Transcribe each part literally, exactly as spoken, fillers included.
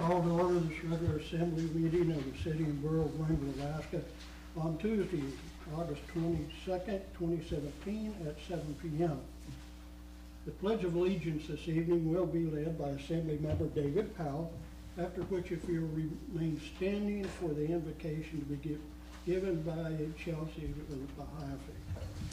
Call to order this regular assembly meeting of the City and Borough of Wrangell, Alaska on Tuesday, August twenty-second, twenty seventeen at seven p m The Pledge of Allegiance this evening will be led by Assembly Member David Powell, after which if you'll remain standing for the invocation to be give, given by Chelsea Baha'i Faith.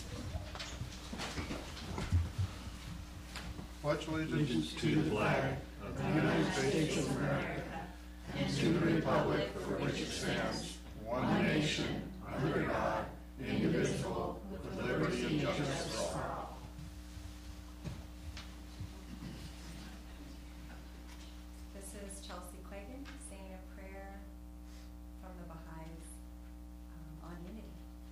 Pledge allegiance to the flag of the United States of America and to the republic for which it stands, one nation, under God, indivisible, with liberty and justice for all. This is Chelsea Quagan saying a prayer from the Baha'is um, on unity.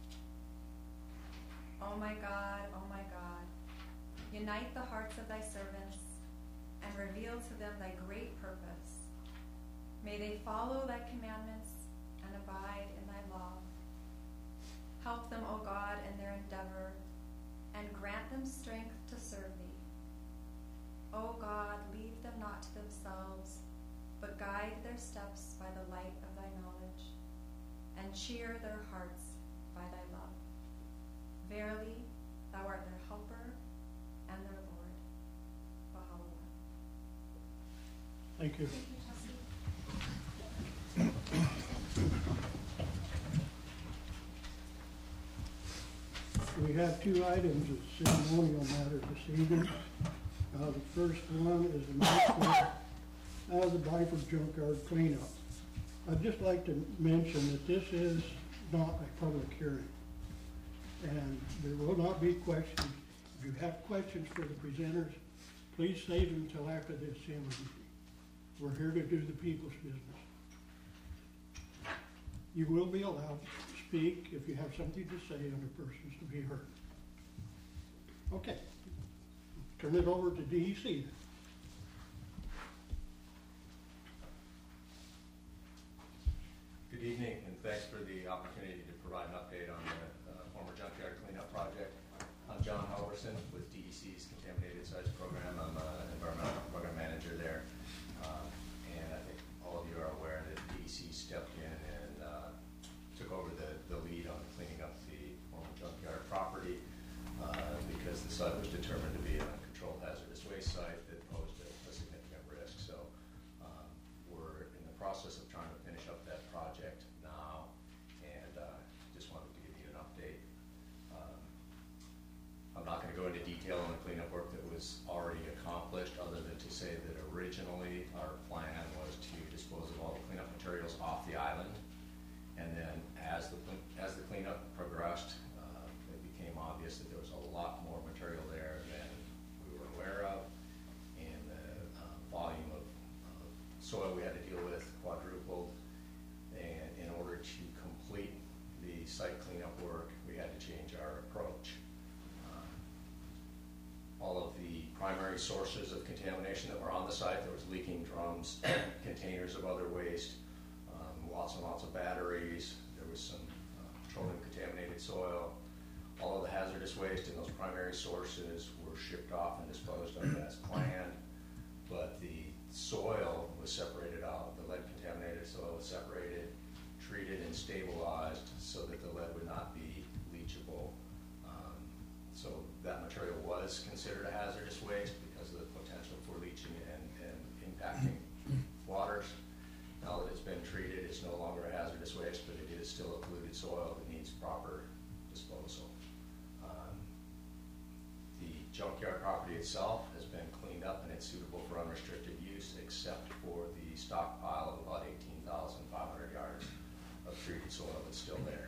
Oh my God, oh my God, unite the hearts of thy servants and reveal to them thy great purpose. May they follow thy commandments and abide in thy law. Help them, O God, in their endeavor and grant them strength to serve thee. O God, leave them not to themselves, but guide their steps by the light of thy knowledge and cheer their hearts by thy love. Verily, thou art their helper and their Lord. Baha'u'llah. Thank you. Thank you, Chelsea. We have two items of ceremonial matter this evening. Uh, the first one is the motion of the Byford Junkyard cleanup. I'd just like to mention that this is not a public hearing, and there will not be questions. If you have questions for the presenters, please save them until after the assembly meeting. We're here to do the people's business. You will be allowed to speak if you have something to say under persons to be heard. Okay. Turn it over to D E C. Good evening, and thanks for the opportunity to provide an update on the uh, former junkyard cleanup project. I'm John Halverson with D E C's Contaminated Sites Program. I'm an environmental program manager there. Um, and I think all of you are aware that D E C stepped in and uh, took over the, the lead on cleaning up the former junkyard property uh, because the site was determined to be an uncontrolled hazardous waste site that posed a, a significant risk. So um, we're in the process of trying to finish up that project now, and uh, just wanted to give you an update. Um, I'm not going to go into detail on the cleanup work that was already accomplished, other than to say that originally our plan was to dispose of all the cleanup materials off the island, and then as the as the cleanup progressed, uh, it became obvious that there was a lot more material there than we were aware of, and the uh, volume of uh, soil we had to deal with quadrupled. And in order to complete the site cleanup work, we had to change our approach. All of the primary sources of contamination that were on the site, there was leaking drums, containers of other waste, um, lots and lots of batteries, there was some uh, petroleum contaminated soil. All of the hazardous waste in those primary sources were shipped off and disposed of as planned, but the soil was separated out. The lead contaminated soil was separated, treated and stabilized so that the lead would not be leachable. Um, So that material was considered a hazardous waste because of the potential for leaching and, and impacting waters. Now that it's been treated, it's no longer a hazardous waste, but it is still a polluted soil that needs proper disposal. Um, the junkyard property itself has been cleaned up and it's suitable for unrestricted use, except for the stockpile of about eighteen thousand five hundred yards of treated soil that's still there.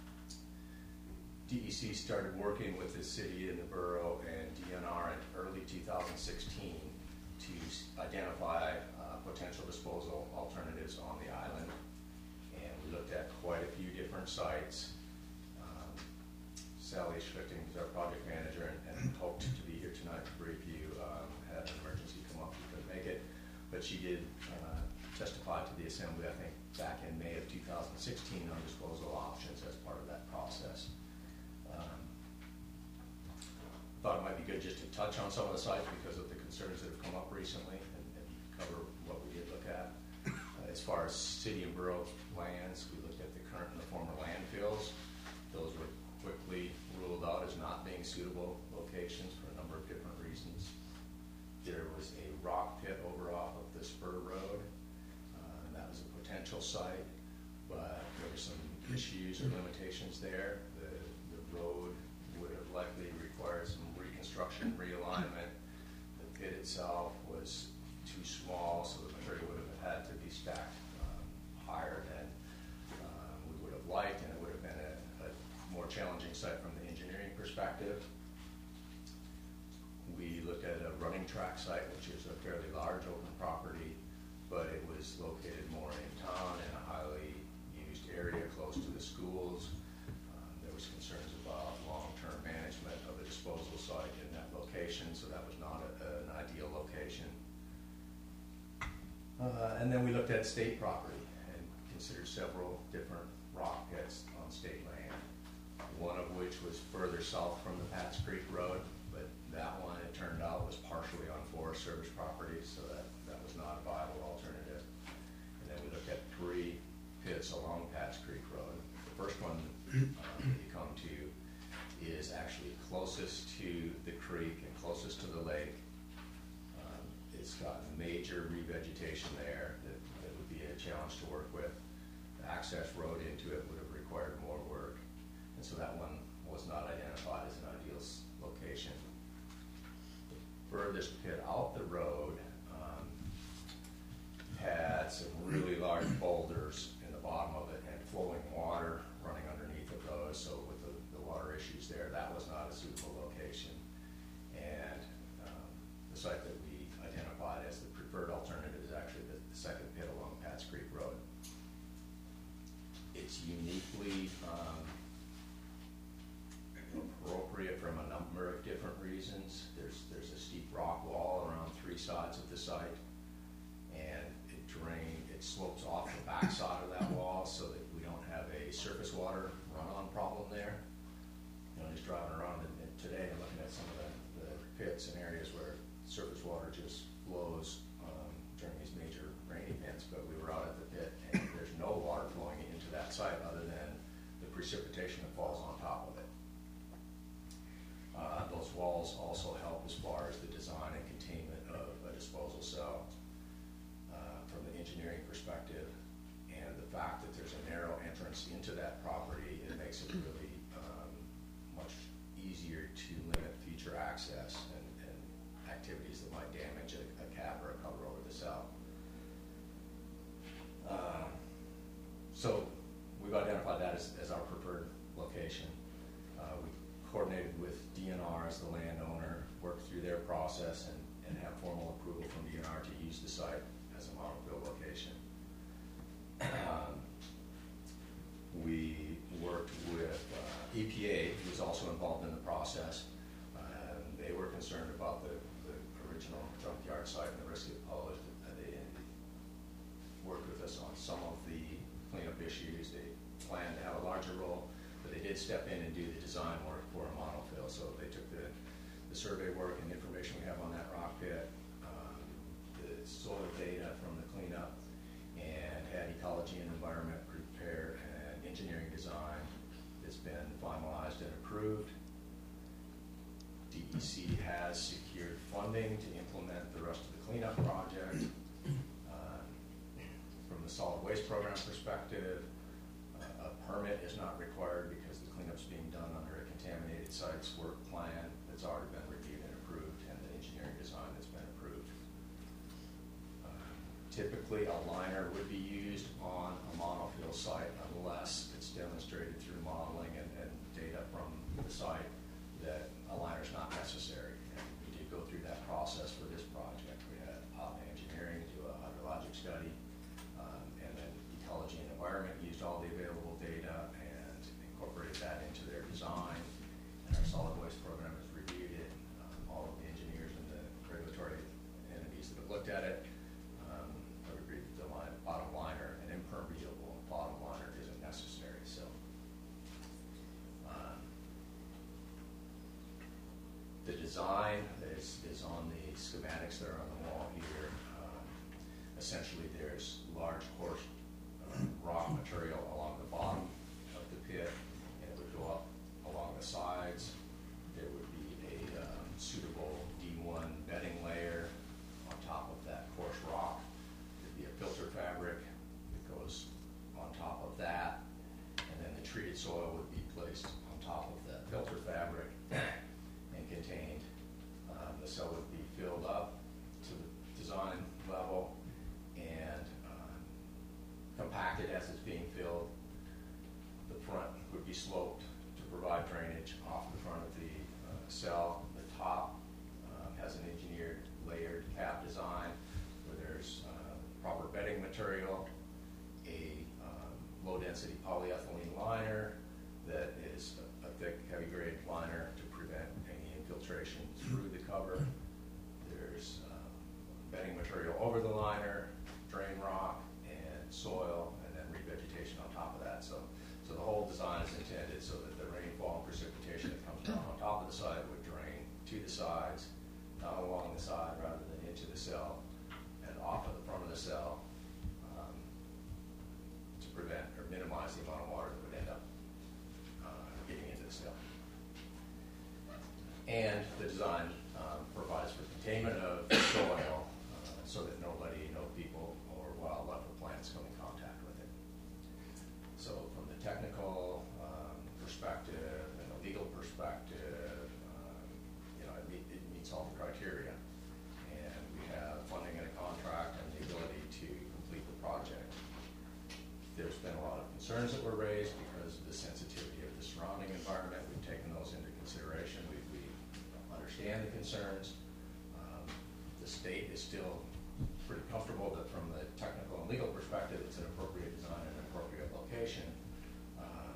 D E C started working with the city and the borough and D N R in early two thousand sixteen to identify uh, potential disposal alternatives on the island. And we looked at quite a few different sites. Um, Sally Schlichting, who's our project manager and, and hoped to be here tonight to brief you, um, had an emergency come up, she couldn't make it. But she did uh, testify to the assembly, I think, back in May of two thousand sixteen on disposal options as part of that process. Um, thought it might be good just to touch on some of the sites because of the concerns that have come up recently and, and cover what we did look at. as far as city and borough lands, we looked at the current and the former landfills. Those were quickly ruled out as not being suitable locations for a number of different reasons. There was a rock pit over off of the Spur Road, uh, and that was a potential site, but there were some issues or limitations there. The, the road would have likely required some reconstruction, realignment. The pit itself was too small, so the material would have had to be stacked um, higher than uh, we would have liked, and it would have been a, a more challenging site from the engineering perspective. We looked at a running track site, which is a fairly large open property, but it was located more in town in a highly used area close to the schools. Um, there was concerns about long-term management of the disposal site in that location, so that was not a, an ideal location. Uh, and then we looked at state property and considered several different rock pits on state land, one of which was further south from the Pat's Creek Road, but that one, it turned out, was partially on Forest Service property, so that, that was not a viable alternative. And then we looked at three pits along Pat's Creek Road. The first one um, that you come to is actually closest to the creek and closest to the lake. Um, it's got major revegetation there that, that would be a challenge to work with. The access road into it would have required more work, and so that one was not identified as an ideal s- location. The furthest pit out the road um, had some really large boulders in the bottom of it and flowing water running underneath of those, so with the, the water issues there, that was not a suitable location. And um, the site that we identified as the preferred alternative is actually the, the second pit along Pat's Creek Road. It's uniquely um, appropriate from a number of different reasons. There's there's a steep rock wall around three sides of the site, and it drain it slopes off the back side of that wall so that we don't have a surface water run-on problem there. You know, just driving around in, in today and looking at some of the, the pits and areas where surface water just flows um, during these major rain events, but we were out at the pit and there's no water flowing into that site other than the precipitation that falls on top of it. Uh, those walls also help as far as the design and containment of a disposal cell uh, from the engineering perspective, and the fact that there's a narrow entrance into that property, it makes it really um, much easier to limit future access and, and activities that might damage a, a cab or a cover over the cell. Um, so we've identified that as, as our preferred location. Uh, we coordinated with D N R as the landowner, worked through their process, and, and have formal approval from D N R to use the site as a monofill location. Um, we worked with uh, E P A, who was also involved in the process. Um, they were concerned about the, the original junkyard site and the risk it posed. Uh, they worked with us on some of the cleanup issues. They planned to have a larger role, but they did step in and do the design work for a monofill. So they took the, the survey work and the information we have on that rock pit, um, the soil data from the cleanup, and had ecology and environment prepare an engineering design that's been finalized and approved. D E C has secured funding to implement the rest of the cleanup project. Um, from the solid waste program perspective, uh, a permit is not required because the cleanup's being done under a contaminated sites work plan that's already been reviewed and approved, and the engineering design that's been approved. Uh, typically, a liner would be used on a monofill site unless it's demonstrated through modeling and, and data from the site that a liner is not necessary. And we did go through that process for this project. We had uh, engineering do a hydrologic study, um, and then ecology and environment used all the available data and incorporated that into their design. And our solid waste program has reviewed it. Um, all of the engineers and the regulatory entities that have looked at it um, have agreed that the line, bottom liner, an impermeable bottom liner, isn't necessary. So. Um, The design is, is on the schematics that are on the wall here. Um, essentially, there's large core be sloped to provide drainage off the front of the uh, cell. The top uh, has an engineered layered cap design where there's uh, proper bedding material, a um, low-density polyethylene liner that is a, a thick, heavy-grade liner to prevent any infiltration through the cover. There's um, bedding material over the liner, drain rock, and soil, and then revegetation on top of that. So, so the whole design is intended so that the rainfall and precipitation that comes down on top of the site would drain to the sides, not along the side, rather than into the cell and off of the front of the cell, um, to prevent or minimize the amount of water that would end up uh, getting into the cell. And the design um, provides for containment of soil uh, so that nobody, no people or wildlife or plants come in contact with it. So from the technical um, perspective and the legal perspective, um, you know, it, meet, it meets all the criteria. And we have funding in a contract and the ability to complete the project. There's been a lot of concerns that were raised because of the sensitivity of the surrounding environment. We've taken those into consideration. We, we understand the concerns. Um, the state is still pretty comfortable that from the technical and legal perspective, it's an appropriate design and an appropriate location. Um,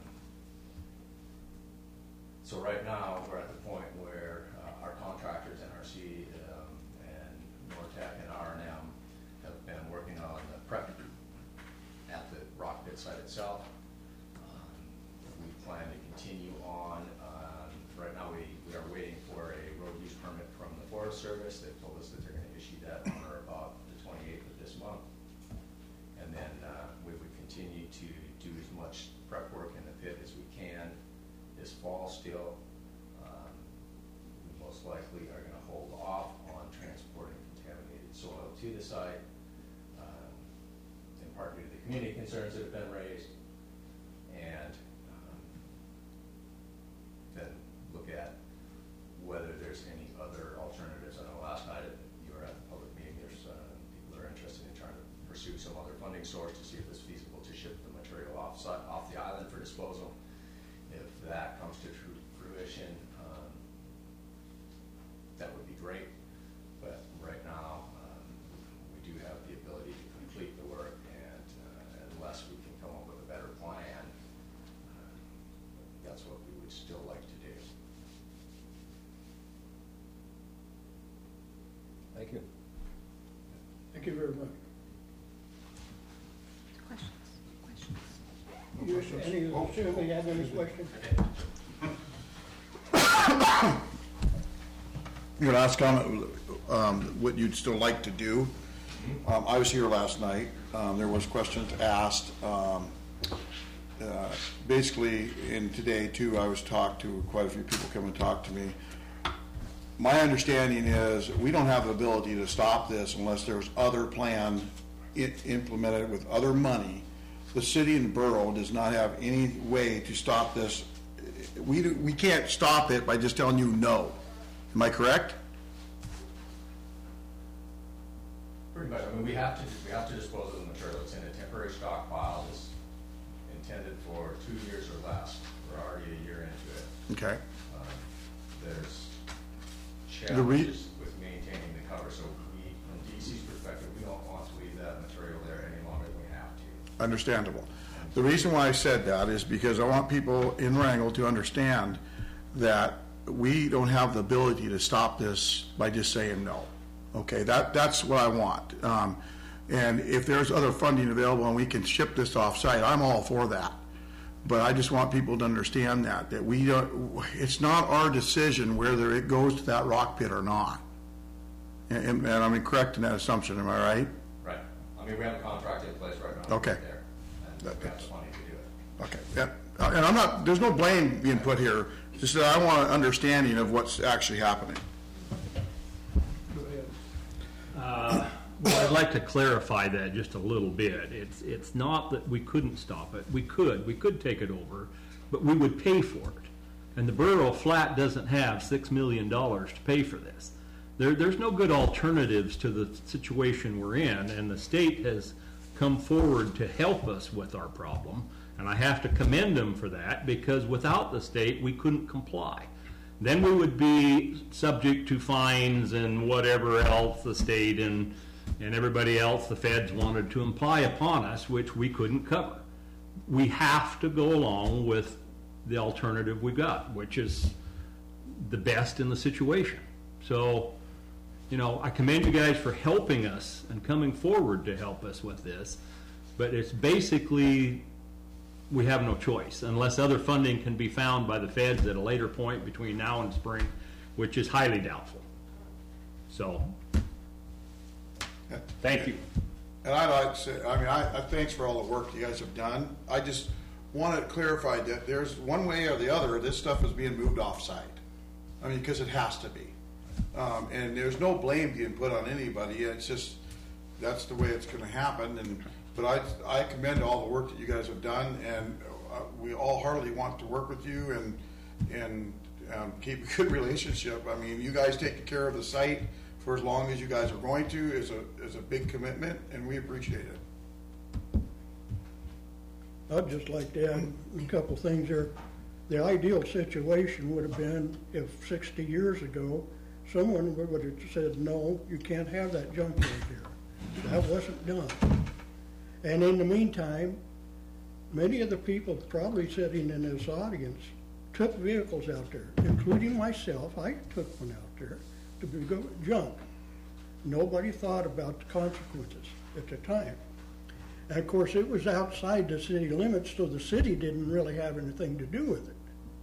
so right now, we're at the point where uh, our contractors, N R C um, and Nortec and R and M, have been working on the prep at the rock pit site itself. Um, we plan to continue on. Um, right now, we, we are waiting for a road use permit from the Forest Service. They've told us that they're going to issue that on or about the twenty-eighth of this month. And then uh, we would continue to do as much prep work in the pit as we can this fall still. Um, we most likely are going to hold off on transporting contaminated soil to the site, um, in part due to the community concerns that have been raised, and um, then look at whether there's any other alternatives. I know last night you were at the public meeting, there's uh, people that are interested in trying to pursue some other funding source to see if it's feasible to ship the material off site, off the island for disposal. If that comes to true fruition, um, that would be great. But right now, um, we do have the ability to complete the work, and uh, unless we can come up with a better plan, uh, that's what we would still like to do. Thank you. Thank you very much. Questions? Questions? You, any, Shirley, have any questions? Your last comment, um, what you'd still like to do. Um, I was here last night. Um, there was questions asked. Um, uh, basically, in today too, I was talked to quite a few people come and talk to me. My understanding is we don't have the ability to stop this unless there's other plan i- implemented with other money. The city and borough does not have any way to stop this. We do, we can't stop it by just telling you no. Am I correct? Pretty much. I mean, we have to we have to dispose of the material. It's in a temporary stockpile. It's intended for two years or less. We're already a year into it. Okay. Um, there's The re- challenges with maintaining the cover. So we, from D C's perspective, we don't want to leave that material there any longer than we have to. Understandable. The reason why I said that is because I want people in Wrangell to understand that we don't have the ability to stop this by just saying no. Okay, that, that's what I want. Um, and if there's other funding available and we can ship this off-site, I'm all for that. But I just want people to understand that, that we don't, it's not our decision whether it goes to that rock pit or not. And, and I'm correct in that assumption, am I right? Right. I mean, we have a contract in place right now. Okay. There, and That- we have the money to do it. Okay, yeah, Uh, and I'm not, there's no blame being put here, just that I want an understanding of what's actually happening. Go ahead. Uh, Well, I'd like to clarify that just a little bit. It's, it's not that we couldn't stop it. We could, we could take it over, but we would pay for it. And the borough flat doesn't have six million dollars to pay for this. There, there's no good alternatives to the situation we're in, and the state has come forward to help us with our problem. And I have to commend them for that, because without the state, we couldn't comply. Then we would be subject to fines and whatever else the state and, and everybody else, the feds, wanted to imply upon us, which we couldn't cover. We have to go along with the alternative we got, which is the best in the situation. So, you know, I commend you guys for helping us and coming forward to help us with this, but it's basically, we have no choice unless other funding can be found by the feds at a later point between now and spring, which is highly doubtful. So, thank you. And I'd like to say, I mean, I, I thanks for all the work you guys have done. I just want to clarify that there's one way or the other, this stuff is being moved off-site. I mean, because it has to be. Um, and there's no blame being put on anybody. It's just, that's the way it's going to happen. And But I, I commend all the work that you guys have done, and uh, we all heartily want to work with you and, and um, keep a good relationship. I mean, you guys taking care of the site for as long as you guys are going to is a, is a big commitment, and we appreciate it. I'd just like to add a couple things there. The ideal situation would have been if sixty years ago, someone would have said, no, you can't have that junkyard here. That wasn't done. And in the meantime, many of the people probably sitting in this audience took vehicles out there, including myself. I took one out there to be go junk. Nobody thought about the consequences at the time. And of course, it was outside the city limits, so the city didn't really have anything to do with it.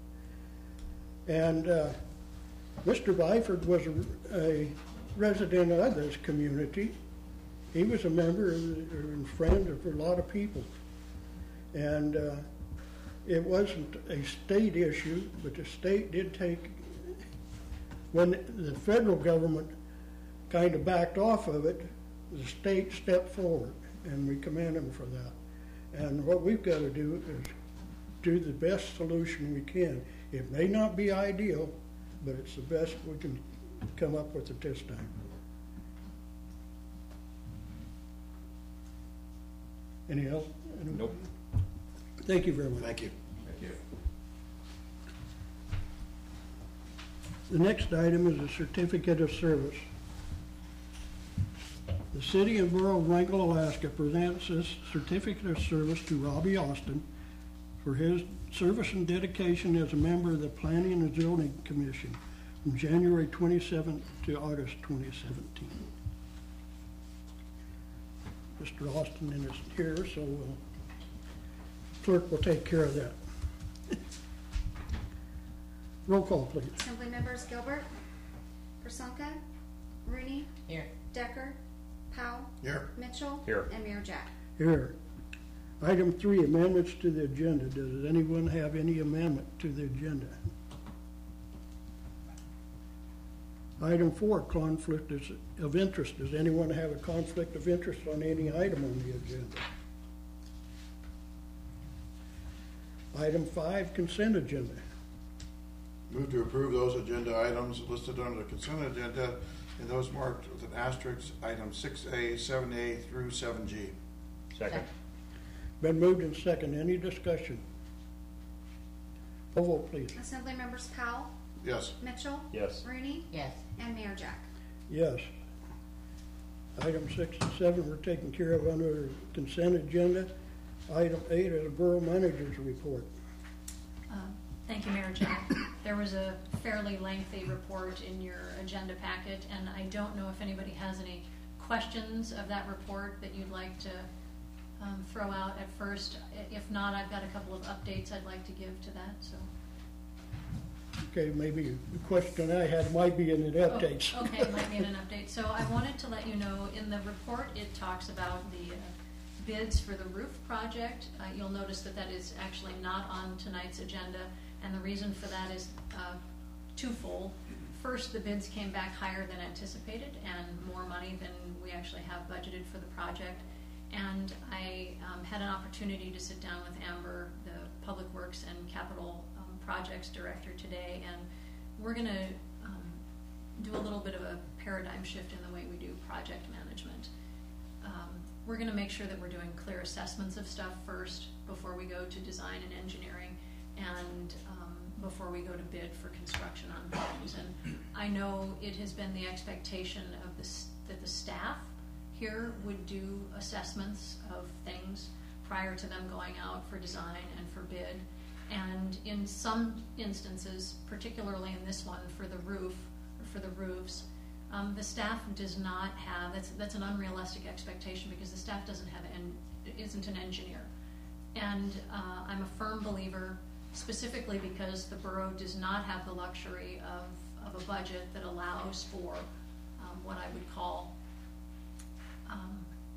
And uh, Mister Byford was a, a resident of this community. He was a member and friend of a lot of people. And uh, it wasn't a state issue, but the state did take, when the federal government kind of backed off of it, the state stepped forward, and we commend them for that. And what we've got to do is do the best solution we can. It may not be ideal, but it's the best we can come up with at this time. Any else? Any- Nope. Thank you very much. Thank you. Thank you. The next item is a certificate of service. The City and Borough of Wrangell, Alaska presents this certificate of service to Robbie Austin for his service and dedication as a member of the Planning and Zoning Commission from January twenty-seventh to August twenty seventeen. Mister Austin is here, so uh, clerk will take care of that. Roll call, please. Assembly members Gilbert, Persunka, Rooney, Here. Decker, Powell, Here. Mitchell, Here. and Mayor Jack. Here. Item three, amendments to the agenda. Does anyone have any amendment to the agenda? Item four, conflict is- of interest. Does anyone have a conflict of interest on any item on the agenda? Item five, consent agenda. Move to approve those agenda items listed under the consent agenda and those marked with an asterisk, items six A, seven A through seven G. Second. Been moved and second. Any discussion? Roll vote, please. Assembly members Powell, Yes. Mitchell, Yes. Rooney, Yes. and Mayor Jack. Yes. Item six and seven were taken care of under consent agenda. Item eight is a borough manager's report. Uh, Thank you, Mayor Jack. There was a fairly lengthy report in your agenda packet, and I don't know if anybody has any questions of that report that you'd like to um, throw out at first. I- If not, I've got a couple of updates I'd like to give to that, so. Okay, maybe the question I had might be in the updates. Oh, okay, might be in an update. So I wanted to let you know, in the report, it talks about the uh, bids for the roof project. Uh, You'll notice that that is actually not on tonight's agenda, and the reason for that is uh, twofold. First, the bids came back higher than anticipated and more money than we actually have budgeted for the project. And I um, had an opportunity to sit down with Amber, the Public Works and Capital um, Projects Director, today, and we're going to um, do a little bit of a paradigm shift in the way we do project management. um, we're gonna make sure that we're doing clear assessments of stuff first before we go to design and engineering, and um, before we go to bid for construction on homes. And I know it has been the expectation of this, that the staff here would do assessments of things prior to them going out for design and for bid. And in some instances, particularly in this one for the roof, or for the roofs, um, the staff does not have, that's, that's an unrealistic expectation because the staff doesn't have, an, isn't an engineer. And uh, I'm a firm believer, specifically because the borough does not have the luxury of, of a budget that allows for um, what I would call, um,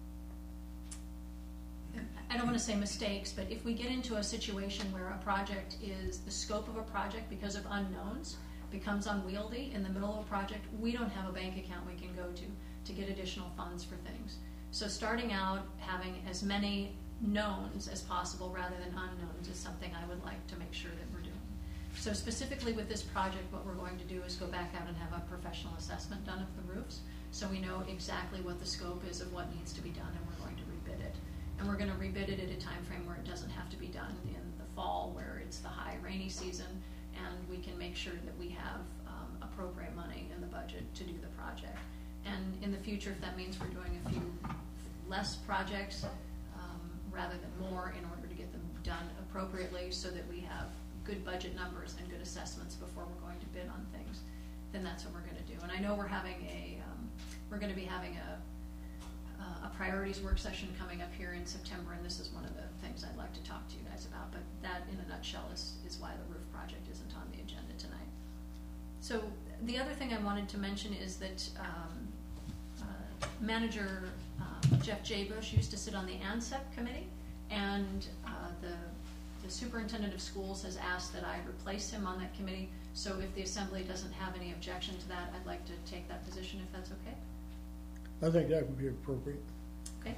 I don't want to say mistakes, but if we get into a situation where a project is, the scope of a project because of unknowns becomes unwieldy in the middle of a project, we don't have a bank account we can go to to get additional funds for things. So starting out having as many knowns as possible rather than unknowns is something I would like to make sure that we're doing. So specifically with this project, what we're going to do is go back out and have a professional assessment done of the roofs, so we know exactly what the scope is of what needs to be done, and we're going to rebid it. And we're going to rebid it at a time frame where it doesn't have to be done in the fall, where it's the high rainy season, and we can make sure that we have um, appropriate money in the budget to do the project. And in the future, if that means we're doing a few less projects um, rather than more, in order to get them done appropriately so that we have good budget numbers and good assessments before we're going to bid on things, then that's what we're going to do. And I know we're having a, um, we're going to be having a Uh, a priorities work session coming up here in September, and this is one of the things I'd like to talk to you guys about, but that in a nutshell is, is why the roof project isn't on the agenda tonight. So the other thing I wanted to mention is that um, uh, Manager um, Jeff J. Bush used to sit on the ANSEP committee, and uh, the, the superintendent of schools has asked that I replace him on that committee, so if the assembly doesn't have any objection to that, I'd like to take that position if that's okay. I think that would be appropriate. Okay.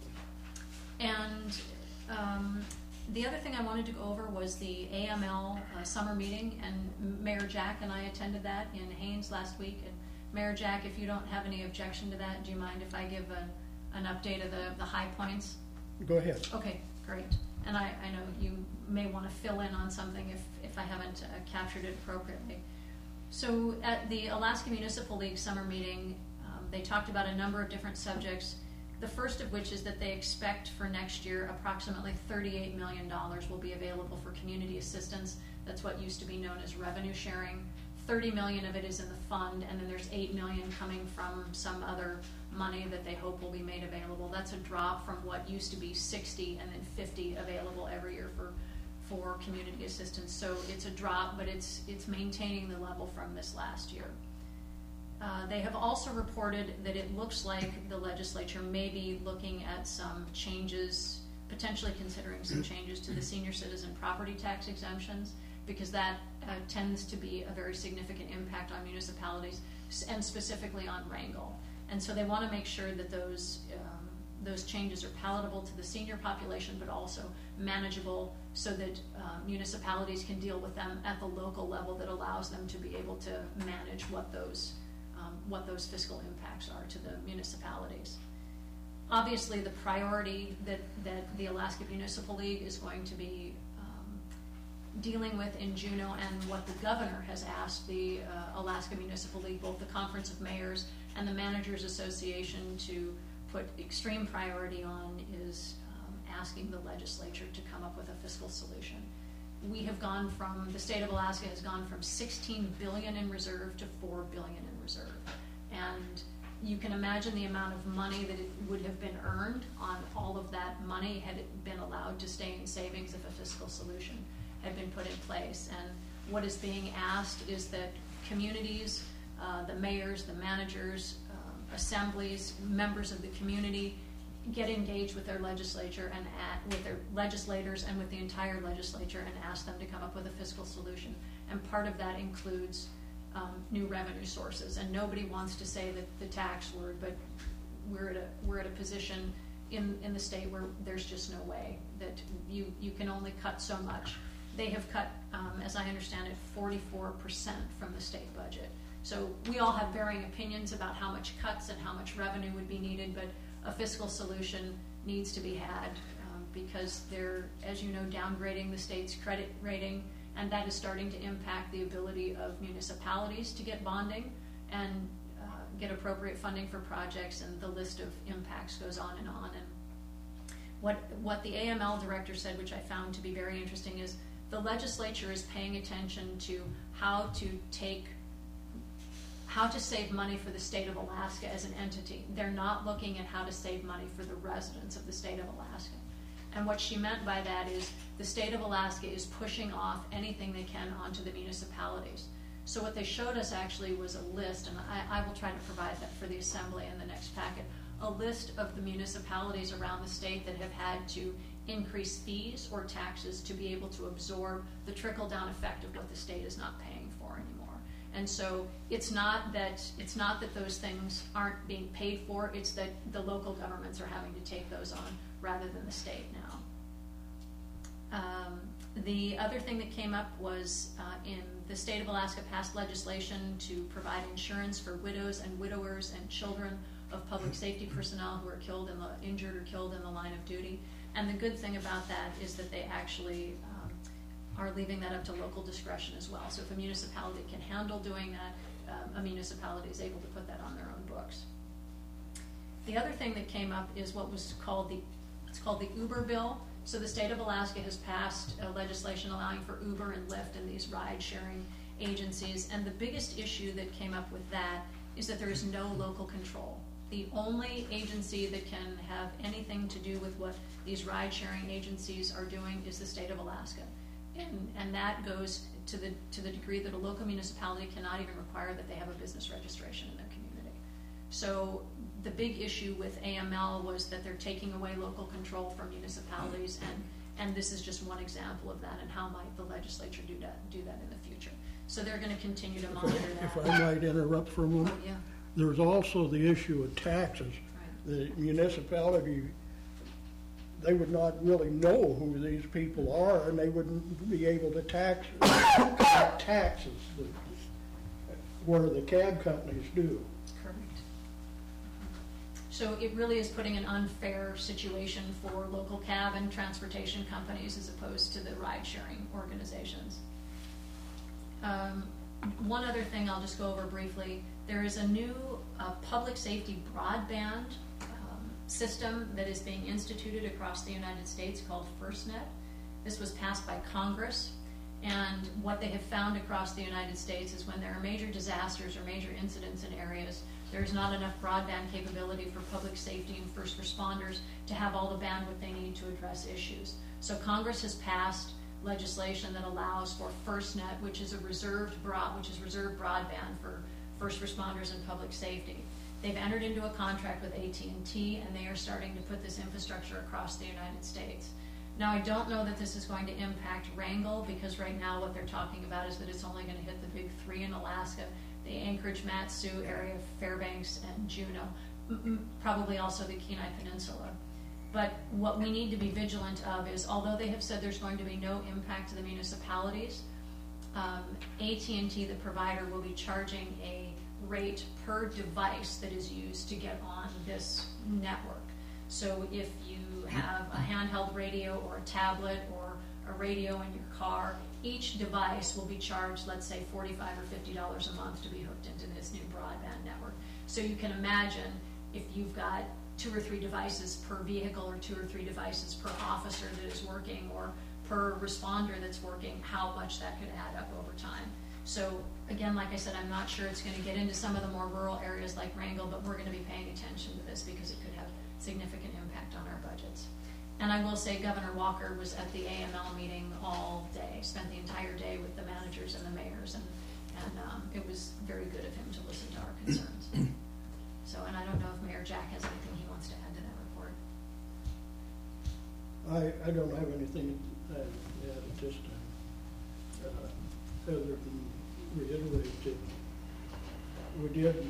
And um, the other thing I wanted to go over was the A M L uh, summer meeting, and Mayor Jack and I attended that in Haines last week. And Mayor Jack, if you don't have any objection to that, do you mind if I give a, an update of the, the high points? Go ahead. Okay, great. And I, I know you may want to fill in on something if, if I haven't uh, captured it appropriately. So at the Alaska Municipal League summer meeting, they talked about a number of different subjects, the first of which is that they expect for next year approximately thirty-eight million dollars will be available for community assistance. That's what used to be known as revenue sharing. thirty million dollars of it is in the fund, and then there's eight million dollars coming from some other money that they hope will be made available. That's a drop from what used to be sixty and then fifty available every year for, for community assistance. So it's a drop, but it's, it's maintaining the level from this last year. Uh, they have also reported that it looks like the legislature may be looking at some changes, potentially considering some changes to the senior citizen property tax exemptions, because that uh, tends to be a very significant impact on municipalities, and specifically on Wrangell. And so they want to make sure that those um, those changes are palatable to the senior population, but also manageable, so that uh, municipalities can deal with them at the local level that allows them to be able to manage what those Um, what those fiscal impacts are to the municipalities. Obviously, the priority that, that the Alaska Municipal League is going to be um, dealing with in Juneau, and what the governor has asked the uh, Alaska Municipal League, both the Conference of Mayors and the Managers Association, to put extreme priority on, is um, asking the legislature to come up with a fiscal solution. We have gone from, the state of Alaska has gone from sixteen billion dollars in reserve to four billion dollars in reserve. And you can imagine the amount of money that it would have been earned on all of that money had it been allowed to stay in savings if a fiscal solution had been put in place. And what is being asked is that communities, uh, the mayors, the managers, um, assemblies, members of the community, get engaged with their legislature and at, with their legislators and with the entire legislature, and ask them to come up with a fiscal solution. And part of that includes um, new revenue sources. And nobody wants to say that the tax word, but we're at a we're at a position in in the state where there's just no way that you you can only cut so much. They have cut, um, as I understand it, forty-four percent from the state budget. So we all have varying opinions about how much cuts and how much revenue would be needed, but a fiscal solution needs to be had um, because they're, as you know, downgrading the state's credit rating, and that is starting to impact the ability of municipalities to get bonding and uh, get appropriate funding for projects, and the list of impacts goes on and on. And what what the A M L director said, which I found to be very interesting, is the legislature is paying attention to how to take how to save money for the state of Alaska as an entity. They're not looking at how to save money for the residents of the state of Alaska. And what she meant by that is the state of Alaska is pushing off anything they can onto the municipalities. So what they showed us actually was a list, and I, I will try to provide that for the assembly in the next packet, a list of the municipalities around the state that have had to increase fees or taxes to be able to absorb the trickle-down effect of what the state is not paying for anymore. And so it's not that it's not that those things aren't being paid for, it's that the local governments are having to take those on rather than the state now. Um, the other thing that came up was uh, in the state of Alaska passed legislation to provide insurance for widows and widowers and children of public safety personnel who are killed in the injured or killed in the line of duty. And the good thing about that is that they actually um, are leaving that up to local discretion as well. So if a municipality can handle doing that, um, a municipality is able to put that on their own books. The other thing that came up is what was called the, it's called the Uber bill. So the state of Alaska has passed uh, legislation allowing for Uber and Lyft and these ride-sharing agencies. And the biggest issue that came up with that is that there is no local control. The only agency that can have anything to do with what these ride-sharing agencies are doing is the state of Alaska. And, and that goes to the, to the degree that a local municipality cannot even require that they have a business registration in their community. So the big issue with A M L was that they're taking away local control from municipalities, and, and this is just one example of that, and how might the legislature do that, do that in the future. So they're going to continue to monitor that. If I might interrupt for a moment. Yeah. There's also the issue of taxes. Right. The municipality, they would not really know who these people are, and they wouldn't be able to tax taxes where the cab companies do. Correct. So it really is putting an unfair situation for local cab and transportation companies as opposed to the ride-sharing organizations. Um, one other thing I'll just go over briefly. There is a new uh, public safety broadband um, system that is being instituted across the United States called FirstNet. This was passed by Congress, and what they have found across the United States is when there are major disasters or major incidents in areas, there's not enough broadband capability for public safety and first responders to have all the bandwidth they need to address issues. So Congress has passed legislation that allows for FirstNet, which is a reserved broad, which is reserved broadband for first responders and public safety. They've entered into a contract with A T and T, and they are starting to put this infrastructure across the United States. Now, I don't know that this is going to impact Wrangell, because right now what they're talking about is that it's only going to hit the big three in Alaska, the Anchorage, Mat-Su area, Fairbanks, and Juneau, M- probably also the Kenai Peninsula. But what we need to be vigilant of is, although they have said there's going to be no impact to the municipalities, um, A T and T, the provider, will be charging a rate per device that is used to get on this network. So if you have a handheld radio or a tablet or a radio in your car, each device will be charged, let's say, forty-five dollars or fifty dollars a month to be hooked into this new broadband network. So you can imagine if you've got two or three devices per vehicle, or two or three devices per officer that is working, or per responder that's working, how much that could add up over time. So again, like I said, I'm not sure it's going to get into some of the more rural areas like Wrangell, but we're going to be paying attention to this because it could have significant impact on our budgets. And I will say Governor Walker was at the A M L meeting all day, spent the entire day with the managers and the mayors, and, and um, it was very good of him to listen to our concerns. So, and I don't know if Mayor Jack has anything he wants to add to that report. I, I don't have anything to add at this time, uh, other than reiterate that we did,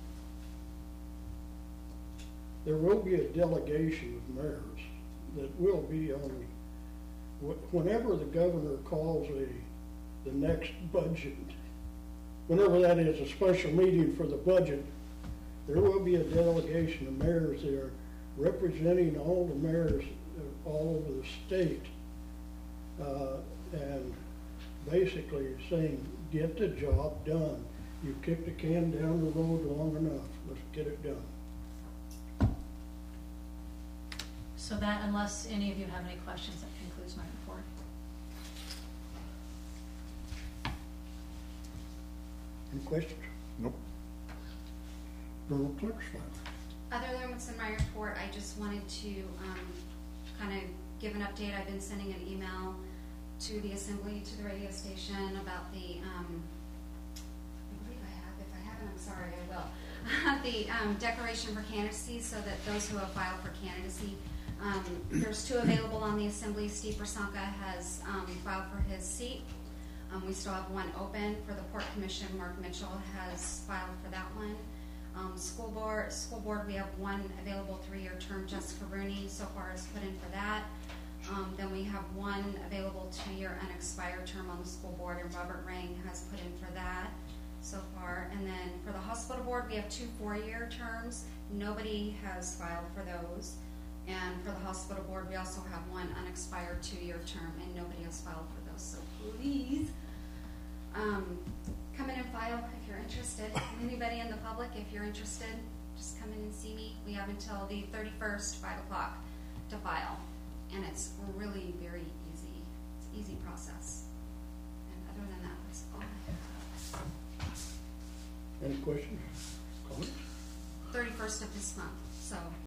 there will be a delegation of mayors that will be on, whenever the governor calls a, the next budget whenever that is, a special meeting for the budget, there will be a delegation of mayors there representing all the mayors uh, all over the state. Uh, and basically saying, get the job done. You kicked the can down the road long enough, let's get it done. So that, unless any of you have any questions, that concludes my report. Any questions? Nope. Borough Clerk's file. Other than what's in my report, I just wanted to um, kind of give an update. I've been sending an email to the assembly, to the radio station about the, um, I believe I have, if I haven't, I'm sorry, I will, the um, declaration for candidacy, so that those who have filed for candidacy, um, there's two available on the assembly. Steve Prasanka has um, filed for his seat. Um, we still have one open for the Port Commission. Mark Mitchell has filed for that one. Um, school board, school board, we have one available three-year term. Jessica Rooney so far has put in for that. Um, then we have one available two-year unexpired term on the school board, and Robert Rang has put in for that so far. And then for the hospital board, we have two four-year terms. Nobody has filed for those. And for the hospital board, we also have one unexpired two-year term, and nobody has filed for those. So please, um, come in and file if you're interested. Anybody in the public, if you're interested, just come in and see me. We have until the thirty-first, five o'clock to file. And it's really very easy. It's an easy process. And other than that, that's all I have. Any questions? Comments? thirty-first of this month, so